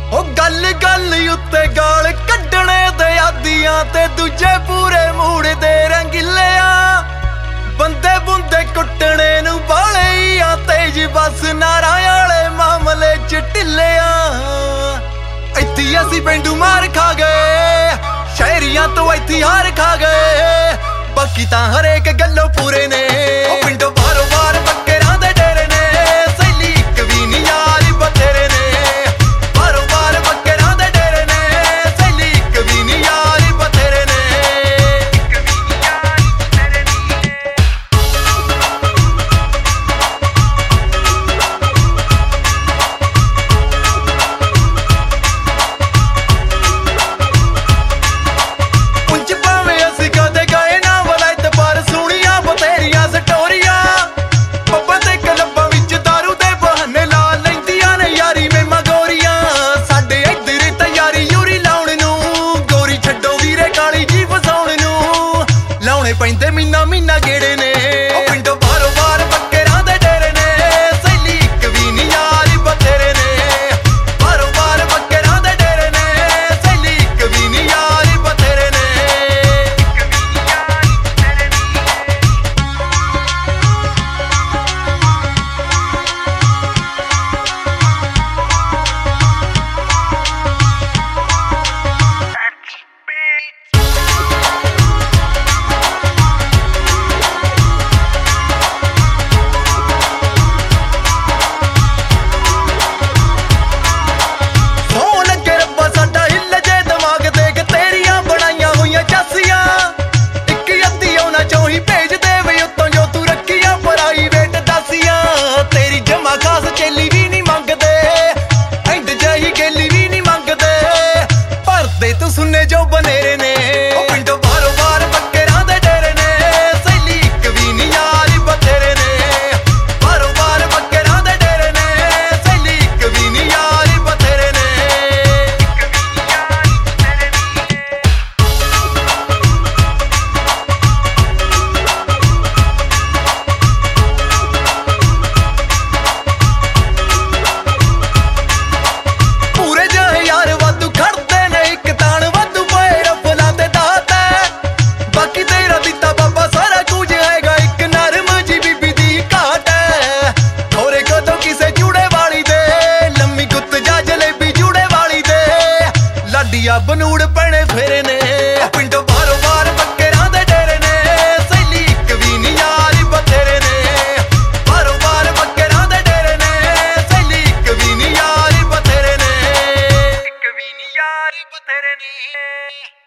ਉਹ ਗੱਲ ਗੱਲ ਉੱਤੇ ਗਾਲ ਕੱਢਣੇ ਦੇ ਆਦੀਆਂ ਤੇ ਦੂਜੇ ਪੂਰੇ ਮੂੜ ਦੇ ਰੰਗਿਲਿਆ ਬੰਦੇ ਬੁੰਦੇ ਕੁੱਟਣੇ ਨੂੰ ਬਾਲੇ ਆ ਤੇਜ ਬਸ ਨਾਰਾਂ ਵਾਲੇ ਮਾਮਲੇ ਚ ਢਿੱਲਿਆ ਇੱਥੇ ਅਸੀਂ ਪਿੰਡੂ ਮਾਰ ਖਾ ਗਏ ਸ਼ਹਿਰੀਆਂ ਤੋਂ ਇੱਥੇ ਹਾਰ ਖਾ ਗਏ ਬਾਕੀ ਤਾਂ ਹਰੇਕ ਗੱਲੋਂ ਪੂਰੇ ਨੇ ਉਹ ਪਿੰਡੋਂ ਬਾਹਰੋਂ ਬਾਹਰ ਬੱਕਰਾਂ ਦੇ ਡੇਰੇ ਨੇ ਸਹੇਲੀ ਇੱਕ ਵੀ ਨਹੀਂ ਯਾਰ ਬਥੇਰੇ ਨੇ ਬਾਹਰੋਂ ਬਾਹਰ ਬੱਕਰਾਂ ਦੇ ਡੇਰੇ ਨੇ ਸਹੇਲੀ ਇੱਕ ਵੀ ਨਹੀਂ ਯਾਰ ਬਥੇਰੇ ਨੇ ਪੁੰਜ ਭਾਵੇਂ ਅਸੀਂ ਕਦੇ ਗਏ ਨਾ ਵਲਾਇਤ ਪਰ ਸੁਣੀਆਂ ਬਥੇਰੀਆਂ ਸਟੋਰੀਆਂ ਪੱਬਾਂ ਤੇ ਕਲੱਬਾਂ ਵਿੱਚ ਦਾਰੂ ਦੇ ਬਹਾਨੇ ਲਾ ਲੈਂਦੀਆਂ ਨੇ ਯਾਰੀ ਮੇਮਾਂ ਗੋਰੀਆਂ ਸਾਡੇ ਇੱਧਰ ਤਿਆਰੀ ਯੂਰੀ ਲਾਉਣ ਨੂੰ ਗੋਰੀ ਛੱਡੋ ਵੀਰੇ ਕਾਲੀ ਜੀ ਫਸਾਉਣ ਨੂੰ ਲਾਉਣੇ ਪੈਂਦੇ ਮਹੀਨਾ ਮਹੀਨਾ ਗੇੜੇ ਨੇ ਉਹ ਪਿੰਡੋਂ ਬਾਹਰੋਂ ਬਾਹਰ ਬੱਕਰਾਂ ਦੇ ਡੇਰੇ ਨੇ ਸਹੇਲੀ ਇੱਕ ਵੀ ਨਹੀਂ ਯਾਰ ਬਥੇਰੇ ਨੇ ਬਾਹਰੋਂ ਬਾਹਰ ਬੱਕਰਾਂ ਦੇ ਡੇਰੇ ਨੇ ਸਹੇਲੀ ਇੱਕ ਵੀ ਨਹੀਂ ਯਾਰ ਬਥੇਰੇ ਨੇ ਸੌ ਲੱਗੇ ਰੱਬਾ ਸਾਡਾ ਹਿੱਲ ਜੇ ਦਿਮਾਗ ਦੇਖ ਤੇਰੀਆਂ ਬਣਾਈਆਂ ਹੋਈਆਂ ਚਾਸੀਆਂ ਇੱਕ ਅੱਧੀ ਉਹਨਾਂ ਚੋਂ ਹੀ ਭੇਜ ਦੇ ਵੇ ਉੱਤੋਂ ਜੋ ਤੂੰ ਰੱਖੀਆਂ ਪ੍ਰਾਈਵੇਟ ਦਾਸੀਆਂ ਤੇਰੀ ਜਮਾ ਖਾਸ ਚੇਲੀ ਵੀ ਨਹੀਂ ਮੰਗਦੇ ਐਂਡ ਜਹੀ ਗੇਲੀ ਵੀ ਨਹੀਂ ਮੰਗਦੇ ਭਰਦੇ ਤੂੰ ਸੁਣਨੇ ਜੋ ਬਨੇਰੇ ਨੇ ਉਹ ਪਿੰਡੋਂ ਬਾਹਰੋਂ ਬਾਹਰ ਬੱਕਰਾਂ ਦੇ ਡੇਰੇ ਨੇ ਸਹੇਲੀ ਇੱਕ ਵੀ ਨਹੀਂ ਯਾਰ ਬਥੇਰੇ ਨੇ ਬਾਹਰੋਂ ਬਾਹਰ ਬੱਕਰਾਂ ਦੇ ਡੇਰੇ ਨੇ ਸਹੇਲੀ ਇੱਕ ਵੀ ਨਹੀਂ ਯਾਰ ਬਥੇਰੇ ਨੇ ਪੂਰੇ ਜਿਹੇ ਯਾਰ ਵਾਧੂ ਖੜਦੇ ਨੇ ਇੱਕ ਤਾਣ ਵਾਧੂ ਪਏ ਰਫਲਾਂ ਤੇ ਦਾਤਾ ਬਾਕੀ ਤੇਰਾ ਦਿੱਤਾ ਬਾਬਾ ਸਾਰਾ ਕੁਝ ਹੈਗਾ ਇੱਕ ਨਰਮ ਜੀ ਬੀਬੀ ਦੀ ਘਾਟ ਹੈ ਹੋਰੇ ਕਦੋਂ ਕਿਸੇ ਜੂੜੇ ਵਾਲੀ ਦੇ ਲੰਮੀ ਗੁੱਤ ਜਾ ਜਲੇਬੀ ਜੂੜੇ ਵਾਲੀ ਦੇ ਲਾਡੀਆਂ ਬਨੂੜ ਪੈਣੇ ਫੇਰੇ ਨੇ ਉਹ ਪਿੰਡੋਂ ਬਾਹਰੋਂ ਬਾਹਰ ਬੱਕਰਾਂ ਦੇ ਡੇਰੇ ਨੇ ਸਹੇਲੀ ਇੱਕ ਵੀ ਨਹੀਂ ਯਾਰ ਬਥੇਰੇ ਨੇ ਬਾਹਰੋਂ ਬਾਹਰ ਬੱਕਰਾਂ ਦੇ ਡੇਰੇ ਨੇ ਸਹੇਲੀ ਇੱਕ ਵੀ ਨਹੀਂ ਯਾਰ ਬਥੇਰੇ ਨੇ ਇੱਕ ਵੀ ਨਹੀਂ ਯਾਰ ਬਥੇਰੇ ਨੇ